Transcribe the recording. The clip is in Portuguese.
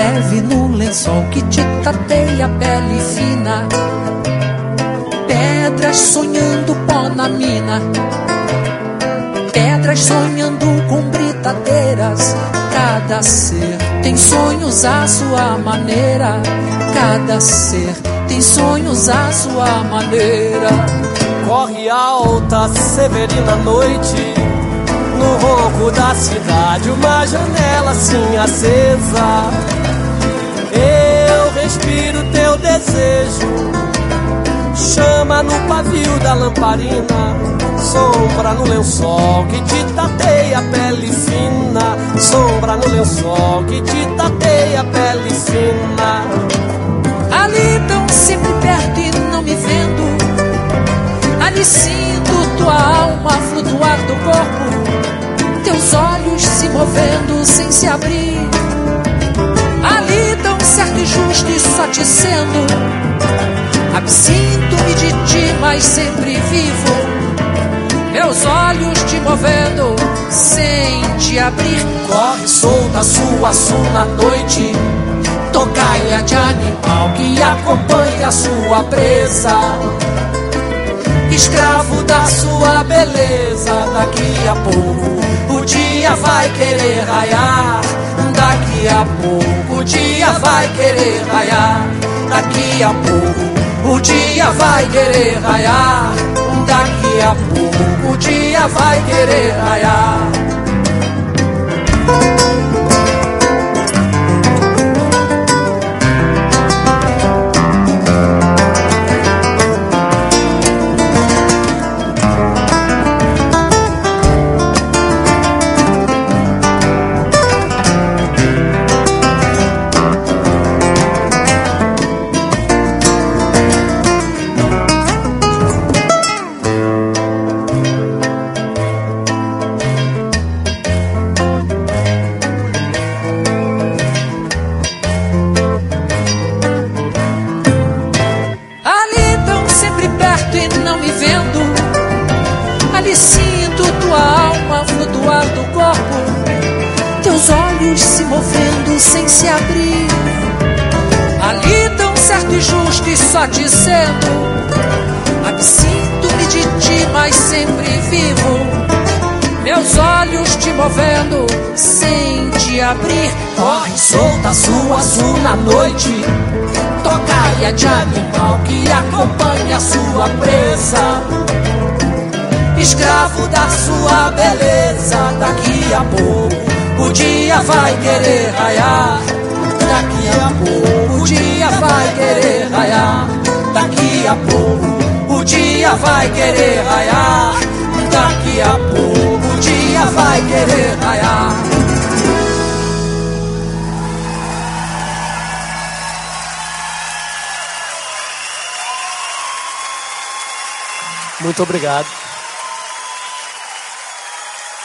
leve no lençol que te tateia a pele fina. Pedras sonhando pó na mina, pedras sonhando com britadeiras. Cada ser tem sonhos à sua maneira, cada ser tem sonhos à sua maneira. Corre alta, Severina noite, no ronco da cidade, uma janela assim acesa. Eu respiro teu desejo, chama no pavio da lamparina, sombra no lençol que te tateia a pele fina, sombra no lençol que te tateia a pele fina. Ali tão sempre perto e não me vendo, ali sinto tua alma flutuar do corpo, teus olhos se movendo sem se abrir. Ali tão certo e justo e só te sendo, absinto-me de ti, mas sempre vivo, meus olhos te movendo sem te abrir. Corre solta sua na noite, tocaia de animal que acompanha a sua presa, escravo da sua beleza. Daqui a pouco o dia vai querer raiar, daqui a pouco o dia vai querer raiar, daqui a pouco o dia vai querer raiar, daqui a pouco o dia vai querer raiar. Ali sinto tua alma flutuar do corpo, teus olhos se movendo sem se abrir. Ali tão certo e justo e só dizendo, absinto-me de ti, mas sempre vivo, meus olhos te movendo sem te abrir. Corre solta sua na noite, tocaia de animal que acompanha a sua presa, escravo da sua beleza. Daqui a pouco o dia vai querer raiar, daqui a pouco o dia vai querer raiar, daqui a pouco o dia vai querer raiar, daqui a pouco o dia vai querer raiar. Muito obrigado.